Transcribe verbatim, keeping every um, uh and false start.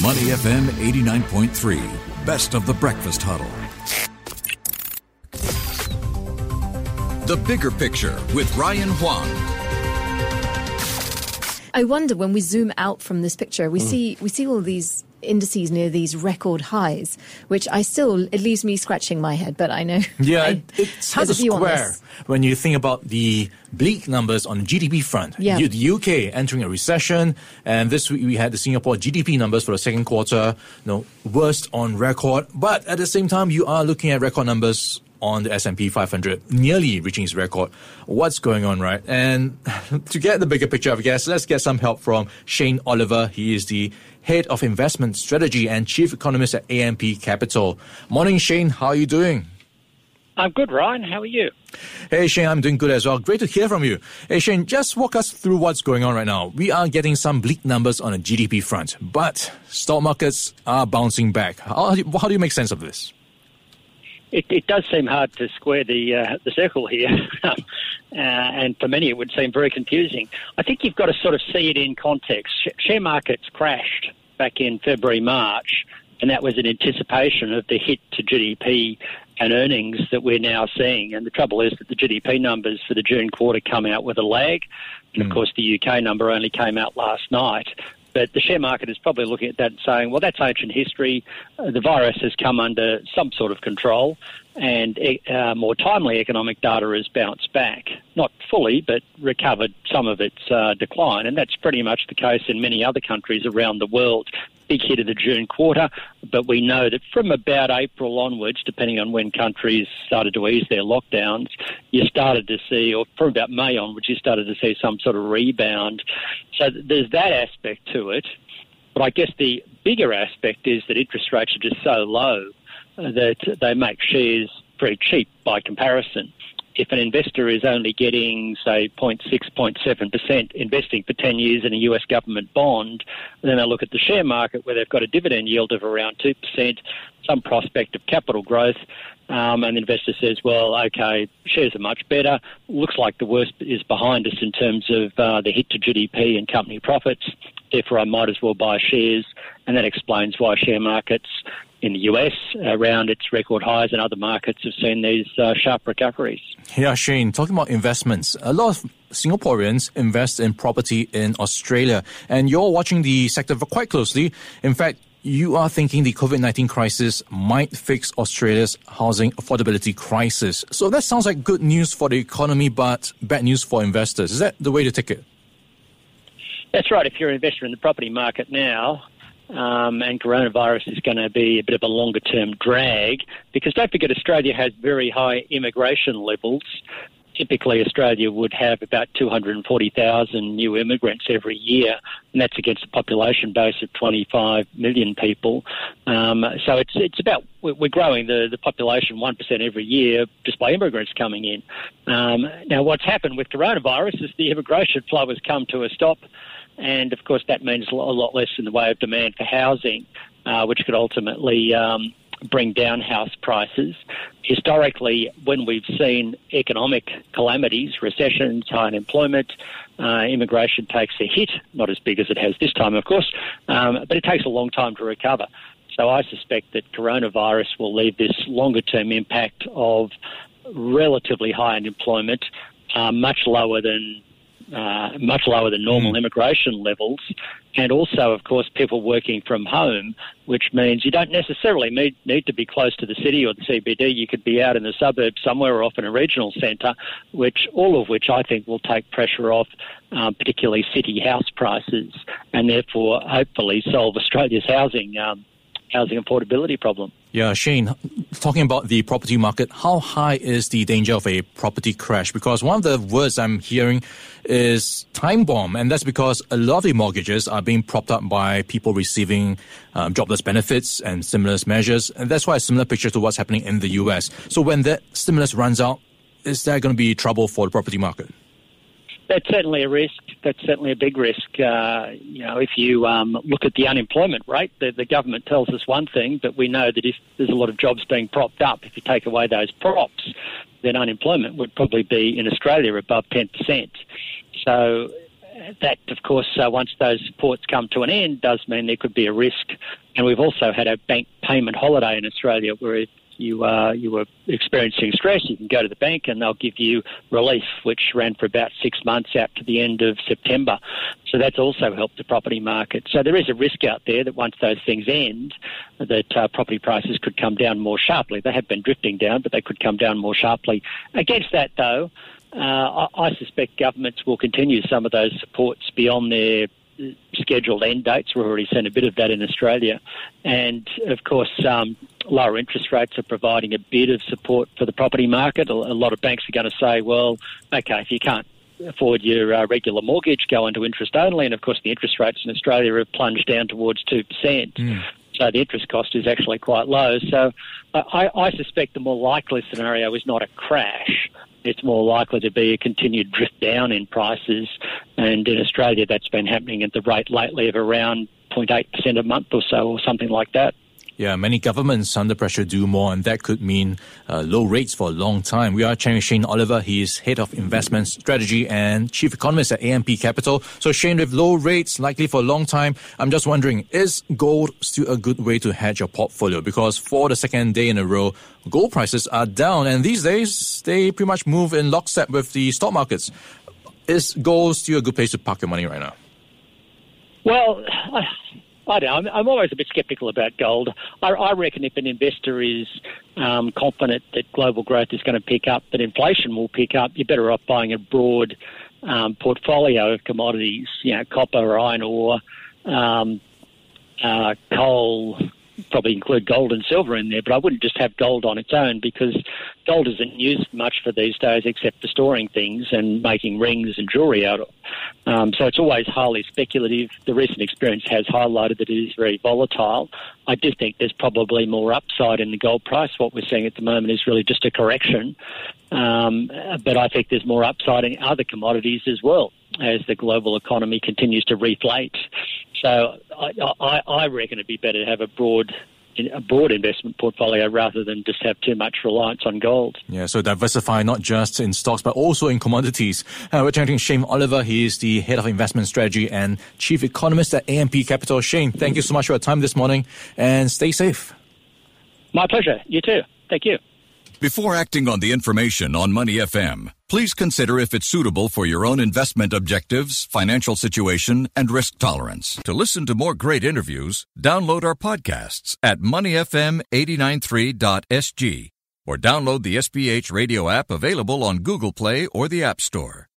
Money F M eighty-nine point three, best of the breakfast huddle. The Bigger Picture with Ryan Huang. I wonder, when we zoom out from this picture, we mm. see we see all these indices near these record highs, which I still, it leaves me scratching my head, but I know. Yeah, I, it's hard to square when you think about the bleak numbers on the G D P front. Yeah. The U K entering a recession, and this week we had the Singapore G D P numbers for the second quarter, you know, worst on record. But at the same time, you are looking at record numbers on the S and P five hundred, nearly reaching its record. What's going on, right? And to get the bigger picture, I guess, let's get some help from Shane Oliver. He is the Head of Investment Strategy and Chief Economist at A M P Capital. Morning, Shane. How are you doing? I'm good, Ryan. How are you? Hey, Shane, I'm doing good as well. Great to hear from you. Hey, Shane, just walk us through what's going on right now. We are getting some bleak numbers on the G D P front, but stock markets are bouncing back. How, how do you make sense of this? It, it does seem hard to square the uh, the circle here, uh, and for many it would seem very confusing. I think you've got to sort of see it in context. Share markets crashed back in February, March, and that was in anticipation of the hit to G D P and earnings that we're now seeing. And the trouble is that the G D P numbers for the June quarter come out with a lag, and of course the U K number only came out last night. But the share market is probably looking at that and saying, well, that's ancient history. Uh, the virus has come under some sort of control, and uh, more timely economic data has bounced back. Not fully, but recovered some of its uh, decline. And that's pretty much the case in many other countries around the world. Big hit of the June quarter, but we know that from about April onwards, depending on when countries started to ease their lockdowns, you started to see, or from about May onwards, you started to see some sort of rebound. So there's that aspect to it. But I guess the bigger aspect is that interest rates are just so low that they make shares very cheap by comparison. If an investor is only getting, say, zero point six, zero point seven percent investing for ten years in a U S government bond, then they look at the share market where they've got a dividend yield of around two percent, some prospect of capital growth, um, and the investor says, well, okay, shares are much better. Looks like the worst is behind us in terms of uh, the hit to G D P and company profits. Therefore, I might as well buy shares. And that explains why share markets in the U S around its record highs and other markets have seen these uh, sharp recoveries. Yeah, Shane, talking about investments, a lot of Singaporeans invest in property in Australia, and you're watching the sector quite closely. In fact, you are thinking the COVID nineteen crisis might fix Australia's housing affordability crisis. So that sounds like good news for the economy, but bad news for investors. Is that the way to take it? That's right. If you're an investor in the property market now, Um, and coronavirus is going to be a bit of a longer-term drag, because don't forget Australia has very high immigration levels. Typically, Australia would have about two hundred forty thousand new immigrants every year, and that's against a population base of twenty-five million people. Um, so it's it's about, we're growing the, the population one percent every year just by immigrants coming in. Um, now, what's happened with coronavirus is the immigration flow has come to a stop. And, of course, that means a lot less in the way of demand for housing, uh, which could ultimately um, bring down house prices. Historically, when we've seen economic calamities, recessions, high unemployment, uh, immigration takes a hit, not as big as it has this time, of course, um, but it takes a long time to recover. So I suspect that coronavirus will leave this longer-term impact of relatively high unemployment, uh, much lower than Uh, much lower than normal mm. immigration levels, and also, of course, people working from home, which means you don't necessarily need, need to be close to the city or the C B D. You could be out in the suburbs somewhere, or off in a regional centre, which all of which I think will take pressure off, um, particularly city house prices, and therefore hopefully solve Australia's housing um, housing affordability problem. Yeah, Shane, talking about the property market, how high is the danger of a property crash? Because one of the words I'm hearing is time bomb, and that's because a lot of the mortgages are being propped up by people receiving um, jobless benefits and stimulus measures, and that's why a similar picture to what's happening in the U S. So when that stimulus runs out, is there going to be trouble for the property market? That's certainly a risk. That's certainly a big risk. Uh, you know, if you um, look at the unemployment rate, the, the government tells us one thing, but we know that if there's a lot of jobs being propped up, if you take away those props, then unemployment would probably be in Australia above ten percent. So that, of course, uh, once those supports come to an end, does mean there could be a risk. And we've also had a bank payment holiday in Australia where if you uh, you were experiencing stress, you can go to the bank and they'll give you relief, which ran for about six months out to the end of September. So that's also helped the property market. So there is a risk out there that once those things end, that uh, property prices could come down more sharply. They have been drifting down, but they could come down more sharply. Against that, though, uh, I, I suspect governments will continue some of those supports beyond their scheduled end dates. We've already seen a bit of that in Australia. And, of course, um, lower interest rates are providing a bit of support for the property market. A, a lot of banks are going to say, well, OK, if you can't afford your uh, regular mortgage, go into interest only. And, of course, the interest rates in Australia have plunged down towards two percent. Mm. So the interest cost is actually quite low. So I, I suspect the more likely scenario is not a crash. It's more likely to be a continued drift down in prices. And in Australia, that's been happening at the rate lately of around zero point eight percent a month or so, or something like that. Yeah, many governments under pressure do more, and that could mean uh, low rates for a long time. We are chatting with Shane Oliver. He is Head of Investment Strategy and Chief Economist at A M P Capital. So, Shane, with low rates likely for a long time, I'm just wondering, is gold still a good way to hedge your portfolio? Because for the second day in a row, gold prices are down, and these days, they pretty much move in lockstep with the stock markets. Is gold still a good place to park your money right now? Well, I... I don't know. I'm, I'm always a bit sceptical about gold. I, I reckon if an investor is um, confident that global growth is going to pick up, that inflation will pick up, you're better off buying a broad um, portfolio of commodities, you know, copper, iron ore, um, uh, coal, probably include gold and silver in there, but I wouldn't just have gold on its own because gold isn't used much for these days except for storing things and making rings and jewellery out of. Um, so it's always highly speculative. The recent experience has highlighted that it is very volatile. I do think there's probably more upside in the gold price. What we're seeing at the moment is really just a correction. Um, but I think there's more upside in other commodities as well as the global economy continues to reflate. So I, I, I reckon it'd be better to have a broad a broad investment portfolio rather than just have too much reliance on gold. Yeah, so diversify not just in stocks but also in commodities. Uh, we're chatting to Shane Oliver. He is the Head of Investment Strategy and Chief Economist at A M P Capital. Shane, thank you so much for your time this morning and stay safe. My pleasure. You too. Thank you. Before acting on the information on Money F M, please consider if it's suitable for your own investment objectives, financial situation, and risk tolerance. To listen to more great interviews, download our podcasts at money f m eight nine three dot s g or download the S B H radio app available on Google Play or the App Store.